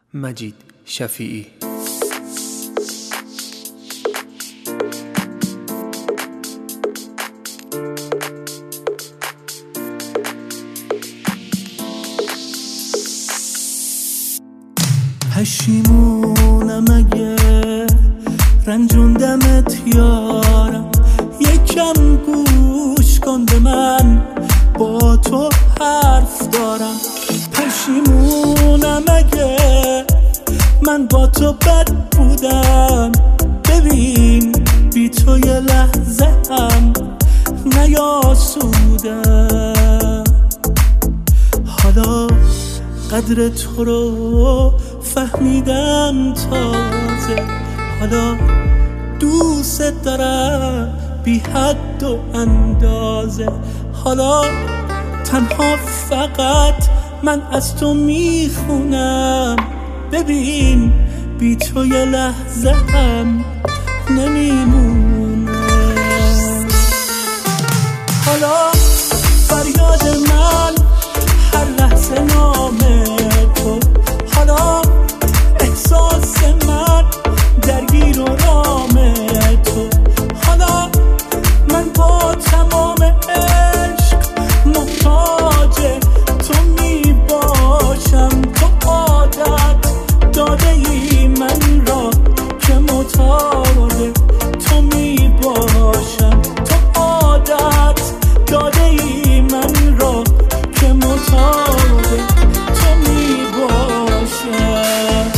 مجید شفیعی. پشیمونم اگه رنجوندمت یارم، یکم گوش کن به من، با تو حرف دارم. پشیمونم اگه من با تو بد بودم، ببین بی تو یه لحظه هم نیاسودم. حالا قدر تو رو فهمیدم تازه، حالا دوست دارم بی حد و اندازه. حالا تنها فقط من از تو میخونم، ببین بی تو یه لحظه هم نمیمونم. حالا فریاد من هر لحظه نامه تو، حالا احساس من درگیر و رام تو. حالا من با تمام عشق محتاج تو میباشم. تو عادت داده ای من را که مطالب تو میباشم. تو عادت داده ای من را که مطالب تو میباشم.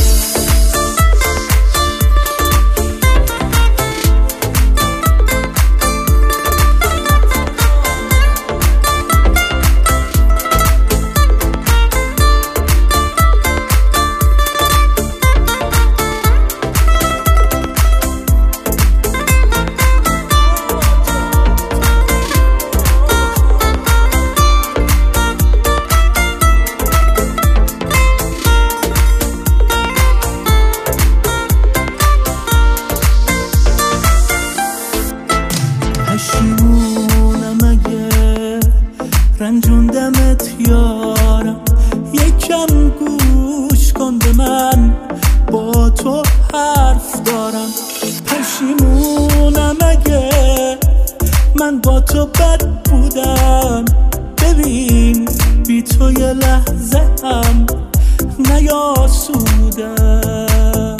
پشیمونم اگه رنجوندمت یارم، یکم گوش کن به من، با تو حرف دارم. پشیمونم اگه من با تو بد بودم، ببین بی تو یه لحظه هم نیاسودم.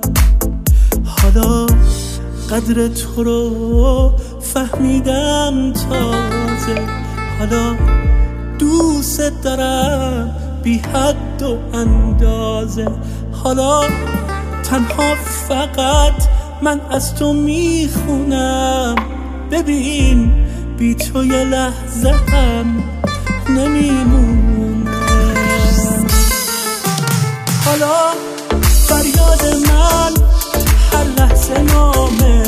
حالا قدر تو رو فهمیدم تازه، حالا دوست دارم بی حد و اندازه. حالا تنها فقط من از تو میخونم، ببین بی تو یه لحظه هم نمیمونم. حالا فریاد من هر لحظه نامه